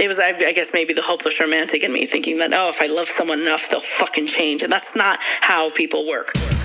it was, I guess, maybe the hopeless romantic in me thinking that, oh, if I love someone enough, they'll fucking change. And that's not how people work.